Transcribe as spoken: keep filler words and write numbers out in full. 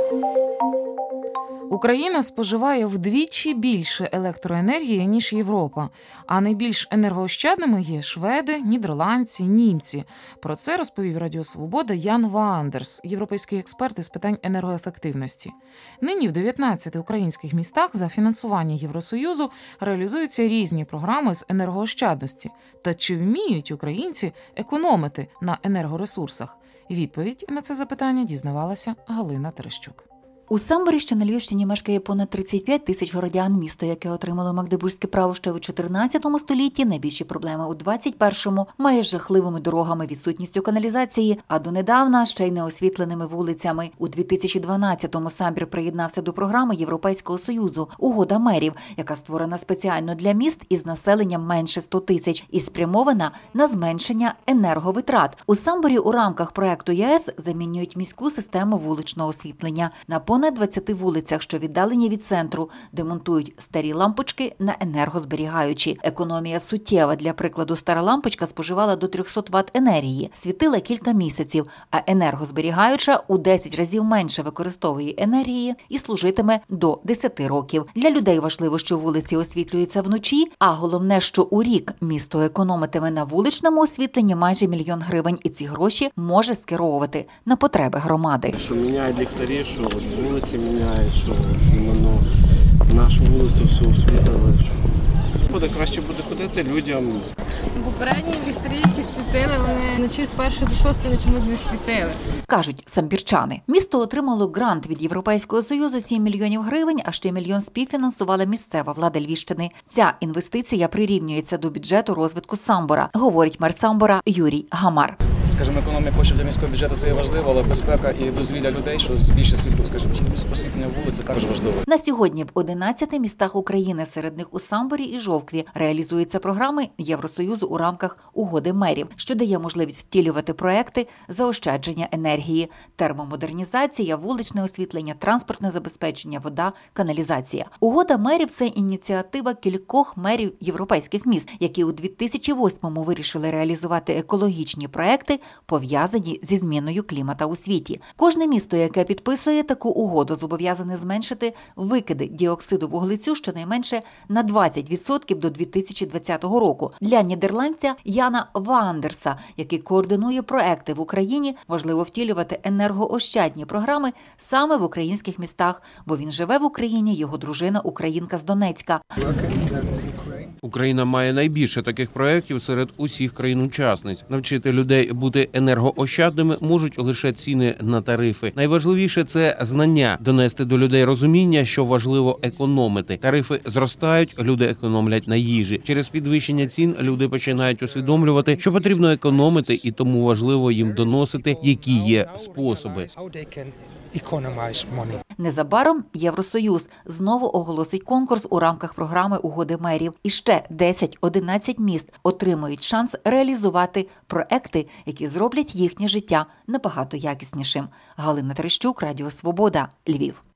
Україна споживає вдвічі більше електроенергії, ніж Європа, а найбільш енергоощадними є шведи, нідерландці, німці. Про це розповів Радіо Свобода Ян Ваандерс, європейський експерт із питань енергоефективності. Нині в дев'ятнадцяти українських містах за фінансування Євросоюзу реалізуються різні програми з енергоощадності. Та чи вміють українці економити на енергоресурсах? Відповідь на це запитання дізнавалася Галина Терещук. У Самборі, що на Львівщині, мешкає понад тридцять п'ять тисяч городян. Місто, яке отримало Магдебурзьке право ще у чотирнадцятому столітті, найбільші проблеми у двадцять першому, має з жахливими дорогами, відсутністю каналізації, а донедавна ще й неосвітленими вулицями. У дві тисячі дванадцятому Самбір приєднався до програми Європейського Союзу «Угода мерів», яка створена спеціально для міст із населенням менше ста тисяч і спрямована на зменшення енерговитрат. У Самборі у рамках проекту ЄС замінюють міську систему вуличного освітлення. На понад двадцяти вулицях, що віддалені від центру, демонтують старі лампочки на енергозберігаючі. Економія суттєва. Для прикладу, стара лампочка споживала до триста ватт енергії, світила кілька місяців, а енергозберігаюча у десять разів менше використовує енергії і служитиме до десяти років. Для людей важливо, що вулиці освітлюються вночі, а головне, що у рік місто економитиме на вуличному освітленні майже мільйон гривень, і ці гроші може скеровувати на потреби громади. Що міняють ліхтарі, що вулиці міняють, що іменно нашу вулицю всю освітлили. Буде краще буде ходити людям. Попередні ліхтарі, які світили, вони вночі з першої до шостої чомусь не світили. Кажуть самбірчани. Місто отримало грант від Європейського Союзу сім мільйонів гривень, а ще мільйон співфінансувала місцева влада Львівщини. Ця інвестиція прирівнюється до бюджету розвитку Самбора, говорить мер Самбора Юрій Гамар. Скажімо, економія коштів для міського бюджету – це є важливо, але безпека і дозвілля людей, що більше світло, скажімо, освітлення вулиці, також важливо. На сьогодні в одинадцяти містах України, серед них у Самборі і Жовкві, реалізуються програми Євросоюзу у рамках угоди мерів, що дає можливість втілювати проекти заощадження енергії, термомодернізація, вуличне освітлення, транспортне забезпечення, вода, каналізація. Угода мерів – це ініціатива кількох мерів європейських міст, які у дві тисячі восьмому вирішили реалізувати екологічні проекти, пов'язані зі зміною клімата у світі. Кожне місто, яке підписує таку угоду, зобов'язане зменшити викиди діоксиду вуглецю щонайменше на двадцять відсотків до дві тисячі двадцятого року. Для нідерландця Яна Ваандерса, який координує проекти в Україні, важливо втілювати енергоощадні програми саме в українських містах, бо він живе в Україні, його дружина – українка з Донецька. Україна має найбільше таких проєктів серед усіх країн-учасниць. Навчити людей бути енергоощадними можуть лише ціни на тарифи. Найважливіше – це знання, донести до людей розуміння, що важливо економити. Тарифи зростають, люди економлять на їжі. Через підвищення цін люди починають усвідомлювати, що потрібно економити, і тому важливо їм доносити, які є способи. Незабаром Євросоюз знову оголосить конкурс у рамках програми угоди мерів. І ще десять-одинадцять міст отримають шанс реалізувати проекти, які зроблять їхнє життя набагато якіснішим. Галина Терещук, Радіо Свобода, Львів.